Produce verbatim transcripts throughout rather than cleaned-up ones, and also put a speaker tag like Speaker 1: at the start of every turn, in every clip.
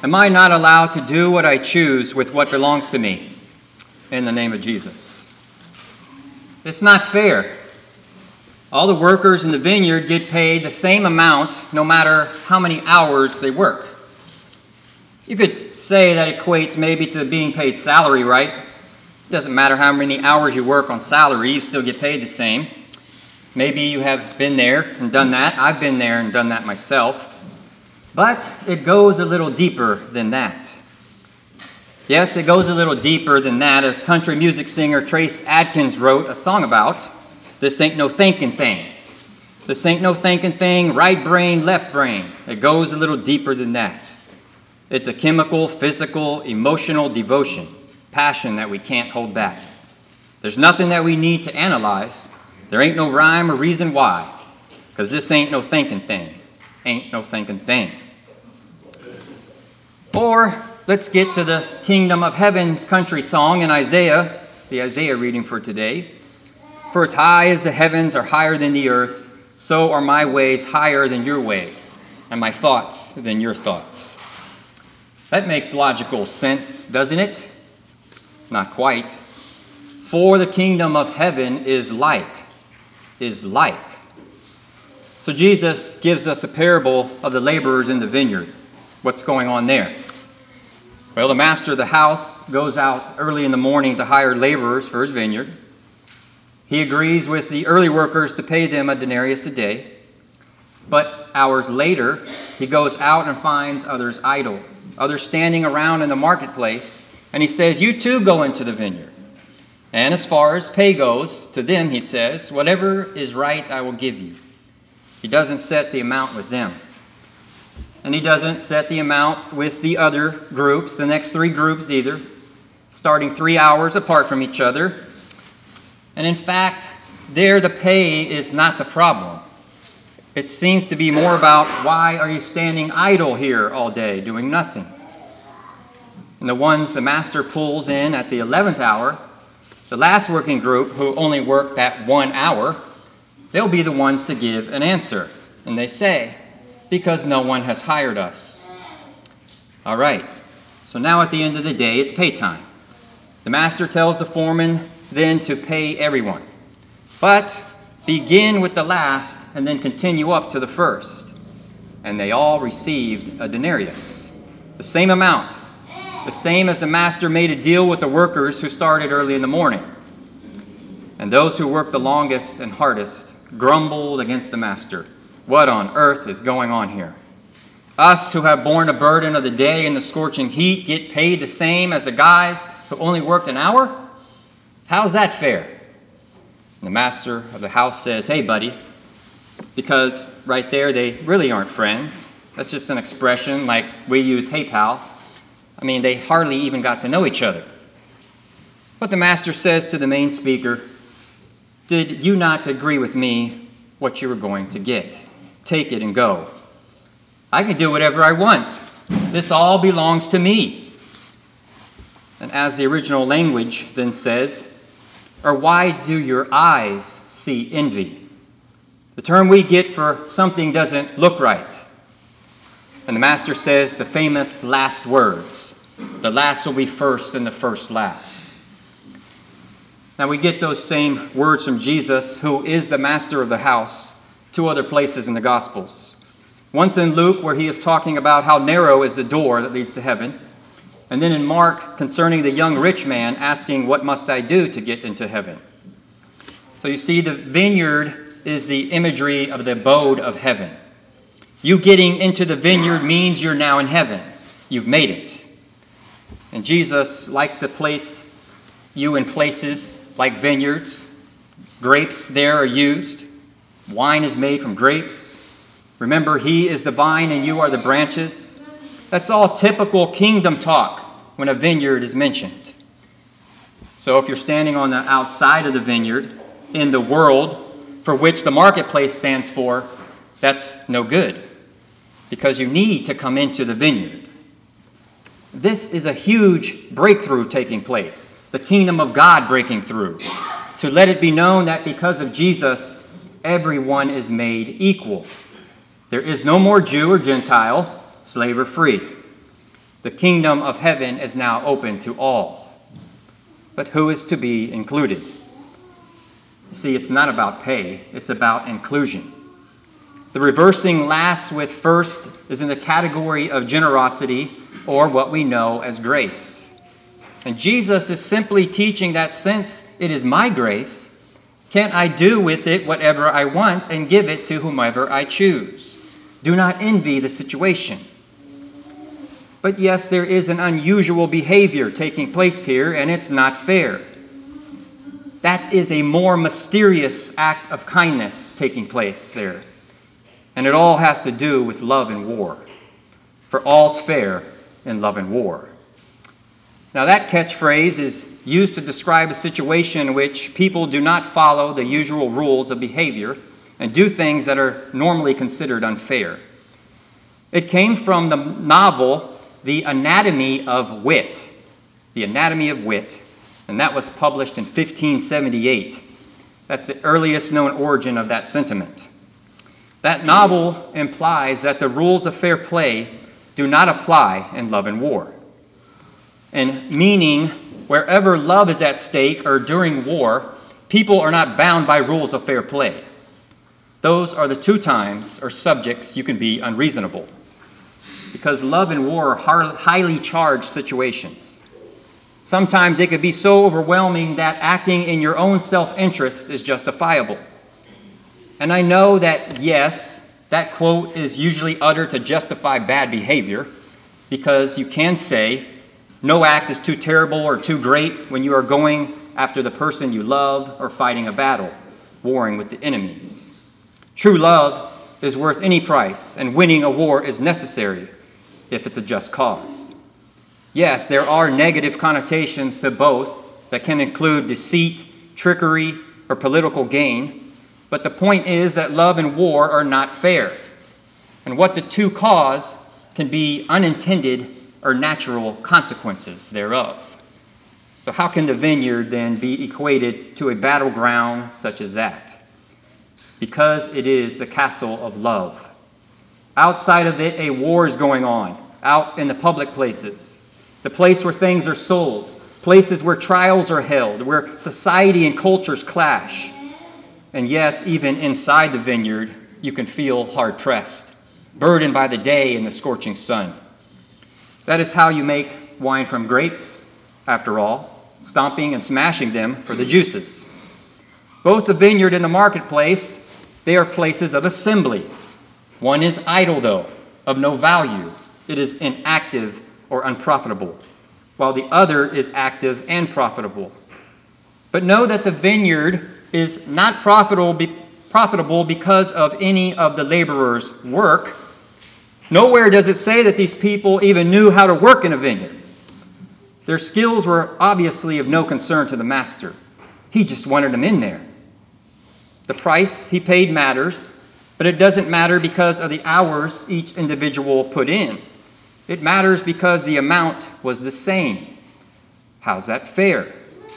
Speaker 1: Am I not allowed to do what I choose with what belongs to me in the name of Jesus? It's not fair. All the workers in the vineyard get paid the same amount no matter how many hours they work. You could say that equates maybe to being paid salary, right? It doesn't matter how many hours you work on salary, you still get paid the same. Maybe you have been there and done that. I've been there and done that myself. But it goes a little deeper than that. Yes, it goes a little deeper than that, as country music singer Trace Adkins wrote a song about. This ain't no thinking thing. This ain't no thinking thing, right brain, left brain. It goes a little deeper than that. It's a chemical, physical, emotional devotion, passion that we can't hold back. There's nothing that we need to analyze. There ain't no rhyme or reason why, because this ain't no thinking thing. Ain't no thinking thing. Or let's get to the Kingdom of Heaven's country song in Isaiah, the Isaiah reading for today. For as high as the heavens are higher than the earth, so are my ways higher than your ways, and my thoughts than your thoughts. That makes logical sense, doesn't it? Not quite. For the kingdom of heaven is like, is like. So Jesus gives us a parable of the laborers in the vineyard. What's going on there? Well, the master of the house goes out early in the morning to hire laborers for his vineyard. He agrees with the early workers to pay them a denarius a day. But hours later, he goes out and finds others idle, others standing around in the marketplace, and he says, "You too go into the vineyard." And as far as pay goes, to them he says, "Whatever is right I will give you." He doesn't set the amount with them. And he doesn't set the amount with the other groups, the next three groups either, starting three hours apart from each other. And in fact, there the pay is not the problem. It seems to be more about, why are you standing idle here all day doing nothing? And the ones the master pulls in at the eleventh hour, the last working group who only worked that one hour, they'll be the ones to give an answer. And they say, "Because no one has hired us." All right, so now at the end of the day, it's pay time. The master tells the foreman then to pay everyone. But begin with the last and then continue up to the first. And they all received a denarius, the same amount, the same as the master made a deal with the workers who started early in the morning. And those who worked the longest and hardest grumbled against the master. What on earth is going on here? Us who have borne the burden of the day in the scorching heat get paid the same as the guys who only worked an hour? How's that fair? And the master of the house says, "Hey, buddy," because right there they really aren't friends. That's just an expression like we use, "Hey, pal." I mean, they hardly even got to know each other. But the master says to the main speaker, "Did you not agree with me what you were going to get? Take it and go. I can do whatever I want. This all belongs to me." And as the original language then says, "Or why do your eyes see envy?" The term we get for something doesn't look right. And the master says the famous last words, "The last will be first and the first last." Now we get those same words from Jesus, who is the master of the house, two other places in the Gospels. Once in Luke, where he is talking about how narrow is the door that leads to heaven. And then in Mark, concerning the young rich man asking, "What must I do to get into heaven?" So you see, the vineyard is the imagery of the abode of heaven. You getting into the vineyard means you're now in heaven. You've made it. And Jesus likes to place you in places like vineyards. Grapes there are used. Wine is made from grapes. Remember, he is the vine and you are the branches. That's all typical kingdom talk when a vineyard is mentioned. So if you're standing on the outside of the vineyard, in the world for which the marketplace stands for, that's no good, because you need to come into the vineyard. This is a huge breakthrough taking place, the kingdom of God breaking through, to let it be known that because of Jesus, everyone is made equal. There is no more Jew or Gentile, slave or free. The kingdom of heaven is now open to all. But who is to be included? See, it's not about pay, it's about inclusion. The reversing last with first is in the category of generosity, or what we know as grace. And Jesus is simply teaching that since it is my grace, can't I do with it whatever I want and give it to whomever I choose? Do not envy the situation. But yes, there is an unusual behavior taking place here, and it's not fair. That is a more mysterious act of kindness taking place there. And it all has to do with love and war. For all's fair in love and war. Now that catchphrase is used to describe a situation in which people do not follow the usual rules of behavior and do things that are normally considered unfair. It came from the novel The Anatomy of Wit. The Anatomy of Wit. And that was published in fifteen seventy-eight. That's the earliest known origin of that sentiment. That novel implies that the rules of fair play do not apply in love and war. And meaning, wherever love is at stake or during war, people are not bound by rules of fair play. Those are the two times or subjects you can be unreasonable. Because love and war are highly charged situations. Sometimes they could be so overwhelming that acting in your own self-interest is justifiable. And I know that, yes, that quote is usually uttered to justify bad behavior, because you can say, no act is too terrible or too great when you are going after the person you love or fighting a battle, warring with the enemies. True love is worth any price, and winning a war is necessary if it's a just cause. Yes, there are negative connotations to both that can include deceit, trickery, or political gain, but the point is that love and war are not fair, and what the two cause can be unintended or natural consequences thereof. So how can the vineyard then be equated to a battleground such as that? Because it is the castle of love. Outside of it, a war is going on, out in the public places, the place where things are sold, places where trials are held, where society and cultures clash. And yes, even inside the vineyard, you can feel hard-pressed, burdened by the day and the scorching sun. That is how you make wine from grapes, after all, stomping and smashing them for the juices. Both the vineyard and the marketplace, they are places of assembly. One is idle, though, of no value. It is inactive or unprofitable, while the other is active and profitable. But know that the vineyard is not profitable, be, profitable because of any of the laborers' work. Nowhere does it say that these people even knew how to work in a vineyard. Their skills were obviously of no concern to the master. He just wanted them in there. The price he paid matters, but it doesn't matter because of the hours each individual put in. It matters because the amount was the same. How's that fair?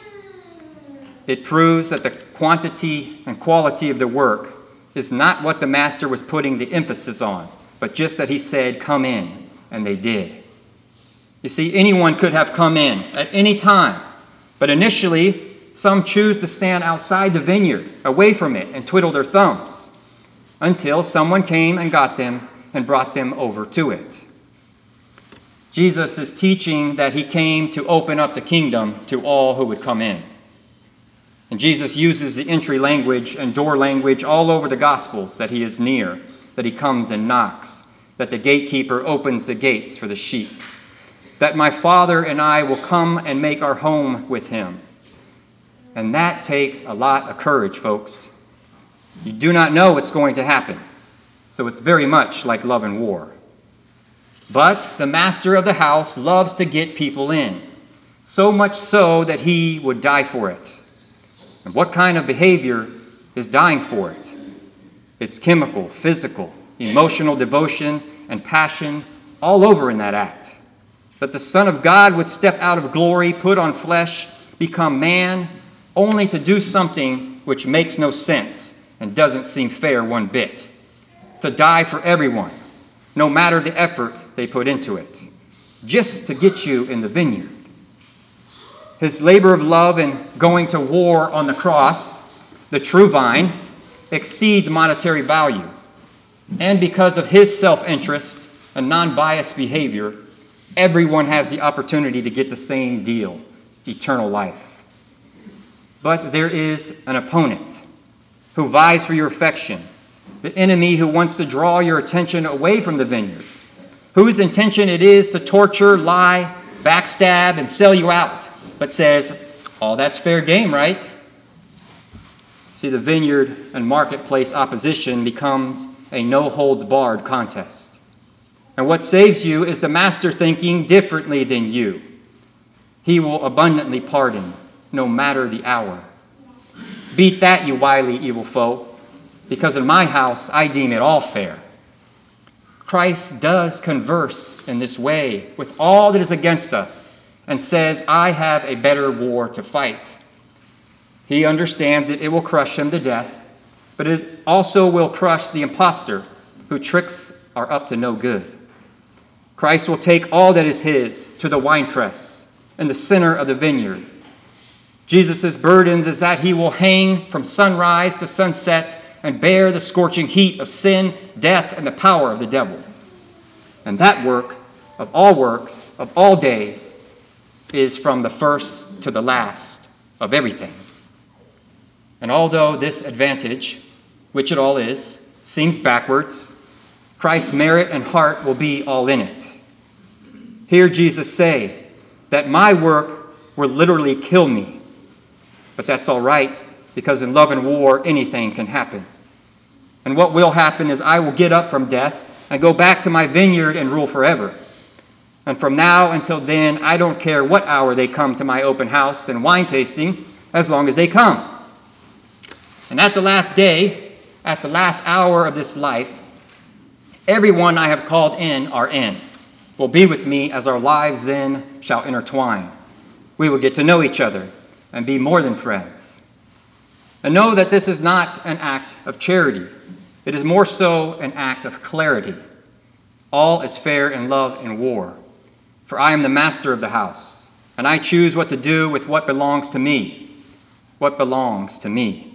Speaker 1: It proves that the quantity and quality of the work is not what the master was putting the emphasis on, but just that he said, come in, and they did. You see, anyone could have come in at any time, but initially, some choose to stand outside the vineyard, away from it, and twiddle their thumbs, until someone came and got them and brought them over to it. Jesus is teaching that he came to open up the kingdom to all who would come in. And Jesus uses the entry language and door language all over the Gospels, that he is near, that he comes and knocks, that the gatekeeper opens the gates for the sheep, that my Father and I will come and make our home with him. And that takes a lot of courage, folks. You do not know what's going to happen, so it's very much like love and war. But the master of the house loves to get people in, so much so that he would die for it. And what kind of behavior is dying for it? It's chemical, physical, emotional devotion, and passion all over in that act. That the Son of God would step out of glory, put on flesh, become man, only to do something which makes no sense and doesn't seem fair one bit. To die for everyone, no matter the effort they put into it. just to get you in the vineyard. His labor of love in going to war on the cross, the true vine, exceeds monetary value. And because of his self-interest and non-biased behavior, everyone has the opportunity to get the same deal, eternal life. But there is an opponent who vies for your affection, the enemy who wants to draw your attention away from the vineyard, whose intention it is to torture, lie, backstab, and sell you out, but says, "Oh, that's fair game, right?" See, the vineyard and marketplace opposition becomes a no-holds-barred contest. And what saves you is the master thinking differently than you. He will abundantly pardon, no matter the hour. Beat that, you wily evil foe, because in my house I deem it all fair. Christ does converse in this way with all that is against us and says, "I have a better war to fight." He understands that it will crush him to death, but it also will crush the impostor who tricks are up to no good. Christ will take all that is his to the winepress in the center of the vineyard. Jesus' burdens is that he will hang from sunrise to sunset and bear the scorching heat of sin, death, and the power of the devil. And that work of all works, of all days, is from the first to the last of everything. And although this advantage, which it all is, seems backwards, Christ's merit and heart will be all in it. Hear Jesus say that my work will literally kill me. But that's all right, because in love and war, anything can happen. And what will happen is I will get up from death and go back to my vineyard and rule forever. And from now until then, I don't care what hour they come to my open house and wine tasting, as long as they come. And at the last day, at the last hour of this life, everyone I have called in are in, will be with me as our lives then shall intertwine. We will get to know each other and be more than friends. And know that this is not an act of charity. It is more so an act of clarity. All is fair in love and war. For I am the master of the house, and I choose what to do with what belongs to me. What belongs to me.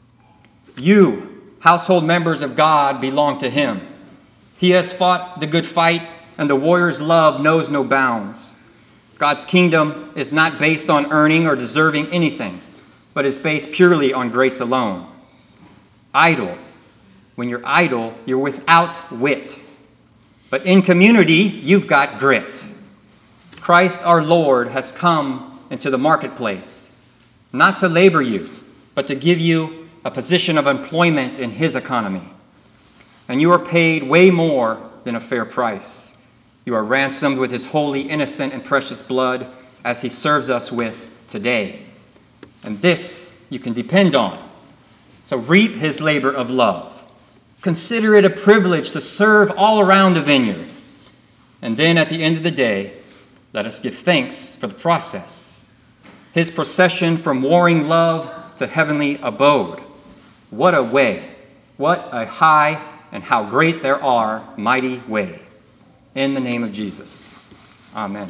Speaker 1: You, household members of God, belong to him. He has fought the good fight, and the warrior's love knows no bounds. God's kingdom is not based on earning or deserving anything, but is based purely on grace alone. Idle. When you're idle, you're without wit. But in community, you've got grit. Christ our Lord has come into the marketplace, not to labor you, but to give you a position of employment in his economy. And you are paid way more than a fair price. You are ransomed with his holy, innocent, and precious blood as he serves us with today. And this you can depend on. So reap his labor of love. Consider it a privilege to serve all around the vineyard. And then at the end of the day, let us give thanks for the process. His procession from warring love to heavenly abode. What a way, what a high and how great there are mighty way. In the name of Jesus, amen.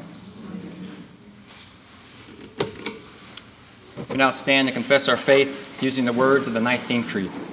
Speaker 1: We now stand and confess our faith using the words of the Nicene Creed.